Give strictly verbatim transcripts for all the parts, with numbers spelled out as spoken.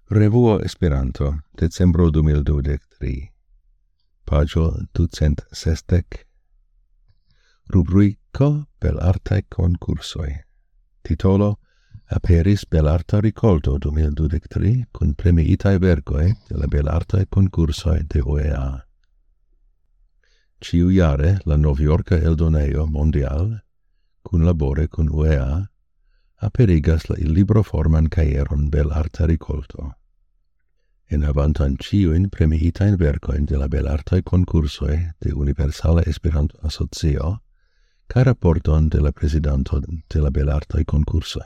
Revuo Esperanto, Decembro du mil dudek tri. Pagio ducent sesdek. Rubrico Belartaj konkursoj. Titolo Aperis Belarta rikolto du mil dudek tri kun premiitaj verkoj de la Belartaj konkursoj de U E A. Ĉiujare la Novjorka Eldonejo Mondial, kunlabore kun U E A, aperigas la libroforman kajeron Belarta rikolto. En havantan ĉiujn premiitajn verkojn de la Belartaj konkursoj de Universala Esperanto-Asocio kaj raporton de la prezidanto de la Belartaj konkursoj.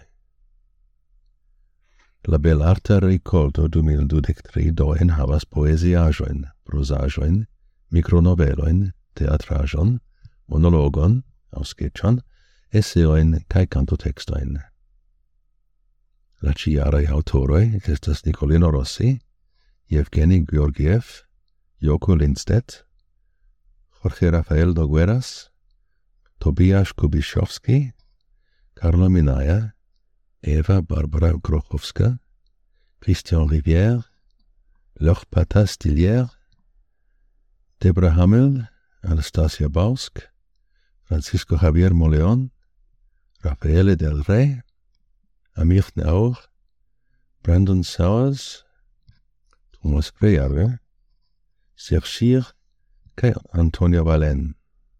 La Belarta rikolto du mil dudek tri do enhavas poeziaĵojn, prozaĵojn, mikronovelojn, teatraĵon, monologon aŭ skeĉon, eseojn kaj kantotekstojn. La ĉijaraj aŭtoroj estas Nicolino Rossi, Yevgeny Georgiev, Joko Lindstedt, Jorge Rafael Nogueras, Tobias Kubishowski, Carlo Minaya, Eva Barbara Grochowska, Christian Rivière, Loch Patas-Tillière, Debra Hamel, Anastasia Bausk, Francisco Javier Moleón, Rafaele Del Rey, Amir Naur, Brandon Sowers, Thomas Prejare, Serchir kaj Antonio Valen.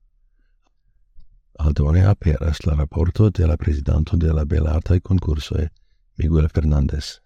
Aldone aperas la raporto de la prezidanto de la Belartaj konkursoj, Miguel Fernández.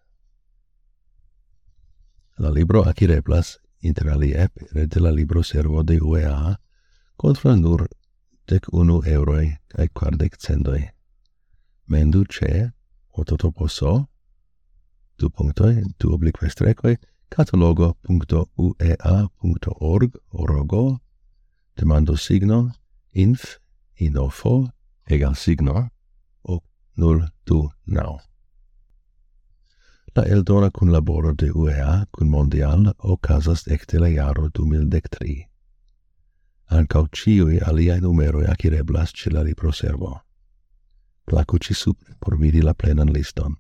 La libro akireblas inter alie pere de la libroservo de U E A kontraŭ nur dek unu eŭroj kaj kvardek centoj. Mendu ĉe ototoposo du punktoj du oblikvaj strekoj catalogo punto u e a punto org orogo demando signo inf inofo egal signo o nul du nau. La eldona kun laboro de U E A kun Mondial okazas ekde la jaro du mil dek tri. Ankaŭ ĉiuj aliaj numeroj akireblas ĉe la libroservo. Klaku ĉi supre por vidi la plenan liston.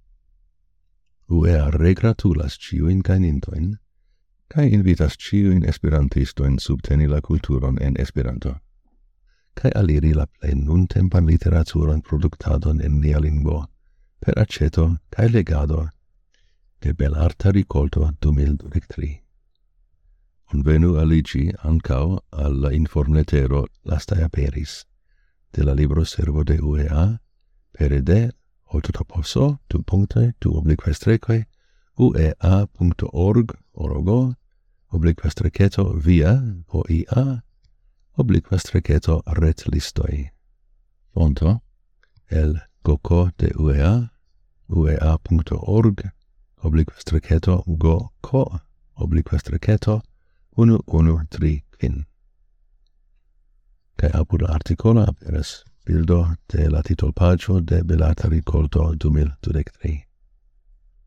U E A regratulas ĉiujn gajnintojn kaj invitas ĉiujn esperantistojn subteni la kulturon en Esperanto kaj aliri la plej nuntempan literaturan produktadon en nia lingvo per aĉeto kaj legado de Belarta rikolto du mil dudek tri. Bonvenu aliĝi ankaŭ al la informletero lastaj aperis de la libroservo de U E A pere de ototoposo du punktoj du oblikvaj strekoj u e a punto org orogo oblikva streketo via o i a oblikva streketo retlistoj. Fonto el goko de U E A u e a punto org oblikva streketo go ko oblikva streketo unu unu tri kvin. Kaj apud la artikolo aperas bildo de la titolpaĝo de Belarta rikolto du mil dudek tri.